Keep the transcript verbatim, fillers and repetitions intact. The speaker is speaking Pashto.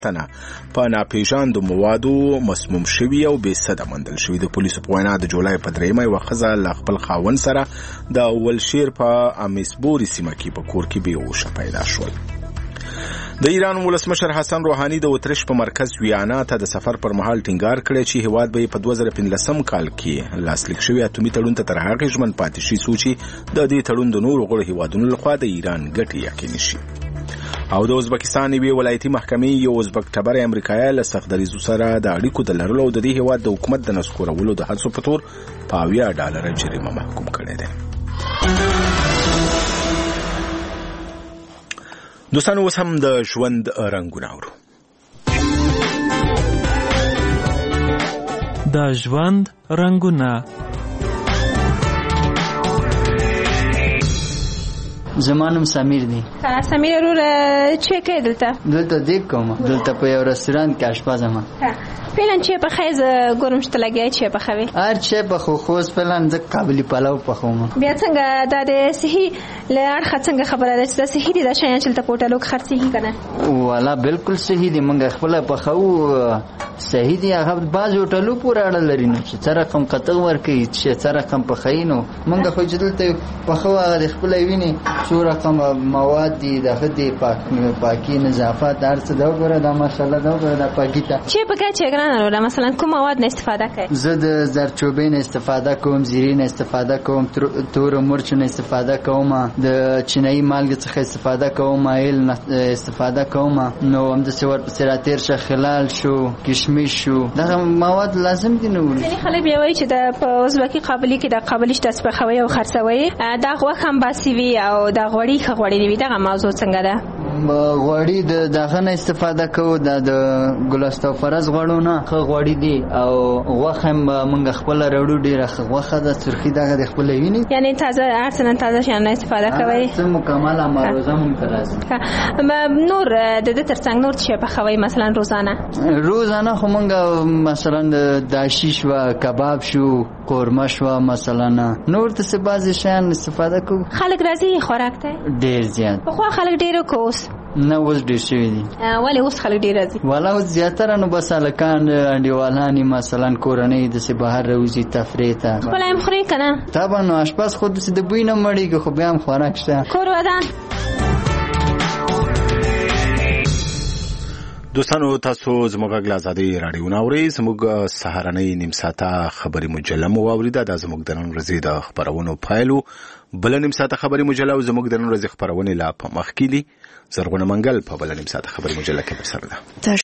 تنه په ناپېژاندو موادو مسموم شوي او بې سده موندل شوي. د پولیسو په وینا د جولای په دریمه یوه ښځه له خپل خاوند سره د ولشیر په امیسبوري سیمه کې په کور کې بېهوشه پیدا شول. د ایران ولسمشر حسن روحاني د اتریش په مرکز ویانا ته د سفر پر مهال ټینګار کړی چې هیواد به په دوه زره پنځلسم کال کې لاسلیک شوي اتومي تړون ته تر هغې ژمن پاتې شي څو چې د دې تړون د نورو غړو هیوادونو لخوا د ایران ګټې یقیني شي. او د ازبکستان یوې ولایتي محکمې یو ازبک ټبری امریکایی له سخت دریځو سره د اړیکو د لرلو او د دې هیواد د حکومت د نسکورولو د هڅو په تور په اویا ډالره جریمه محکوم کړی دی. دوستانو اوس هم د ژوند رنګونه اورو. د ژوند رنګونه. زمانم سمیر دی. سمیر ورور چه کوي دلته؟ دلته دیګ کوم. دلته په یو رستوران کې اشپز یم. فعلا چه پخې ز ګورم چې لګیا چه پخوي؟ هر چه په خو خو فعلا ز قابلی پلاو پخوم. بیا څنګه د صحیح لار څنګه خبره ده چې صحیح دي دا شایان چې ته پورټالو خرڅي کنه؟ والا بالکل صحیح دي. منګه خپل پخو صحیح دي. هغه باز هوټلو پورې اړه لري نه چې تر رقم قطع ورکي چې تر رقم پخینو منګه خو جدلته پخو هغه خپل ویني څو رقم مواد دي د خدي پاک پاکي نظافت هرڅه دا وګوره دا ماشاءالله دا وګوره دا پاکي ته چې پکې چې ګرانه ولا مثلا کوم مواد نه استفاده کوي؟ زه د زرچوبین استفاده کوم، زیرین استفاده کوم، تور مرچ نه استفاده کوم، د چینایي مالګ څخه استفاده کوم، مایل استفاده کوم. نو هم د سور سراتیر شخلال شو کشمش شو دا مواد لازم دي. نو ځینې خلک بیا وایي چې د ازبکی قابلی کې د قابلیش د سپخوي او خرڅوي دا غوښه هم باسي وي او دا غوړي خغوړي دی. دا موضوع څنګه ده؟ غوړي د دغه نه استفاده کوو د ګلستو فرز غوړو نه غوړي دي او غوښه هم موږ خپل راوړو. ډیره غوښه د سرخی دغه د خپل ویني یعنی تازه ارسنن تازه شان نه استفاده کوي. څه مکمل امروزه هم ترازه. نور د دې ترڅنګ نور څه په خوي مثلا روزانه روزانه خو موږ مثلا د شیش و کباب شو قورمه شو مثلا نور څه بعضی شان استفاده کوو. خلک راځي خوراک ته ډیر زیات. خو خلک ډیر کوس نه اوس ډیر شوی دي. ولی اوس خلک ډیر راځي؟ والا اوس زیاتره نو بس الکان انډیوالانی مثلا کورنۍ د سی بهر روزي تفریح ته خپل هم خوري کنه. طبعا نو اشپز خود د بوی نه مړیږي خو بیا هم خوراک شته. کور ودان دوستانو تاسو زموږ غږ آزادي رادیو ناوري زموږ سهارنۍ نیم ساعته خبري مجله مو واوریده. دا زموږ د نن ورځې د خبرونو پایلو. بل نیم ساعته خبري مجله او زموږ د نن ورځې خبرونه لا په مخ کې دي. زرغونه منګل په بل نیم ساعته خبري مجله کې سره ده.